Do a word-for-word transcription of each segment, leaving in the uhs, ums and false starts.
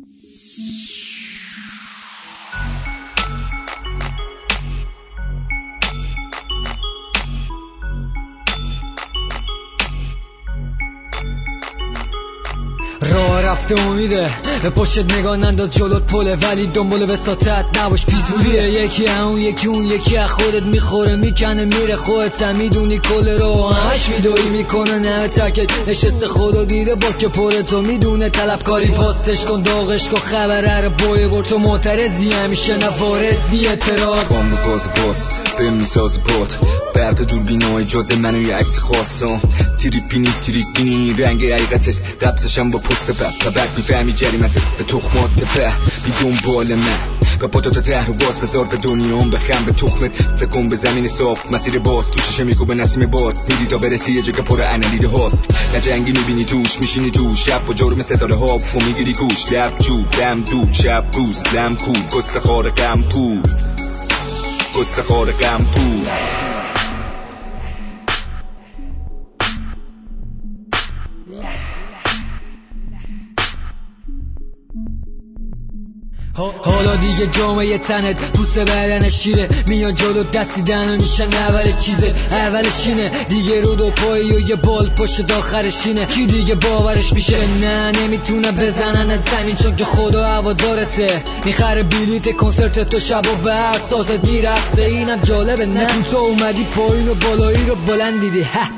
راه رفته امیده به پشت نگاه ننداز جلوت پله ولی دنبال وساطت نباش پیزولیه یکی اون یکی اون یکی از خودت میخوره میکنه میره خودت هم میدونی کل رو همش میدوی میکنه نه تکت نشسته خدا دیده با که پره تو میدونه طلبکاری پاستش کن داغش کن خبره رو بای بر تو معترضی همیشه نوارزی اعتراض بام رو باز باز به میساز باد برد دوربینای جاده منو یه عکس خواستم تریپینی تریپینی رنگ حقیقتت قبضشم با پست بب و بعد میفهمی جریمتت به تخمات تپه بی دنبال من و با دوتا ته رو باز بذار به دنیام بخم به تخمت فکر کن به زمین صاف مسیر باز تو شیشه میگو به نسیم باد میری تا برسی یه جا که پر انالیده هاست نه جنگی میبینی توش میشینی توش شب و جرم ستاره ها و میگیری کوش لب چوب دم دود شب روز دم کود قصه خار غم پول قصه خار غم پول حالا دیگه جامعه تنت پوست بدن شیره میان جلو دستی دنو میشن اول چیزه اولش اینه دیگه رو دو پایی و یه بال پشت داخرش اینه کی دیگه باورش میشه نه نمیتونه بزنن زمین چون که خدا هوادارته میخره بلیت کنسرت تو شب و برد سازت میرفته اینم جالبه نه تو اومدی پایین و بالایی رو بلند دیدی ها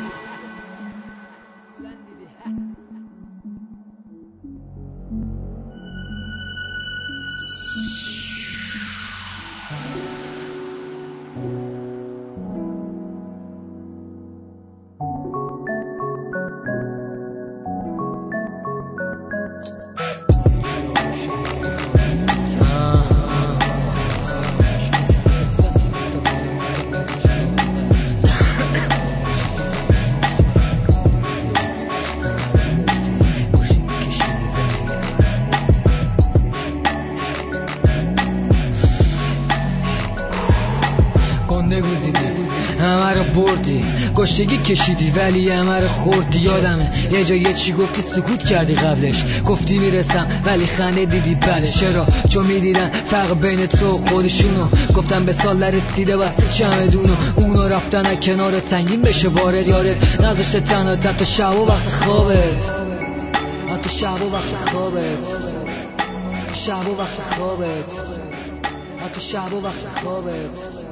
همه رو بردی گشتگی کشیدی ولی همه رو خوردی یادمه یه جا یه چی گفتی سکوت کردی قبلش گفتی میرسم ولی خنده دیدی بله چرا چون میدیدن فرق بین تو و خودشونو گفتم به سال رسیده بسته چمدونو اونا رفتن کنار سنگین بشه وارد یارت نذاشته تنها تا شب و وقت خوابت حتی شب و وقت خوابت شب و وقت خوابت حتی شب و وقت خوابت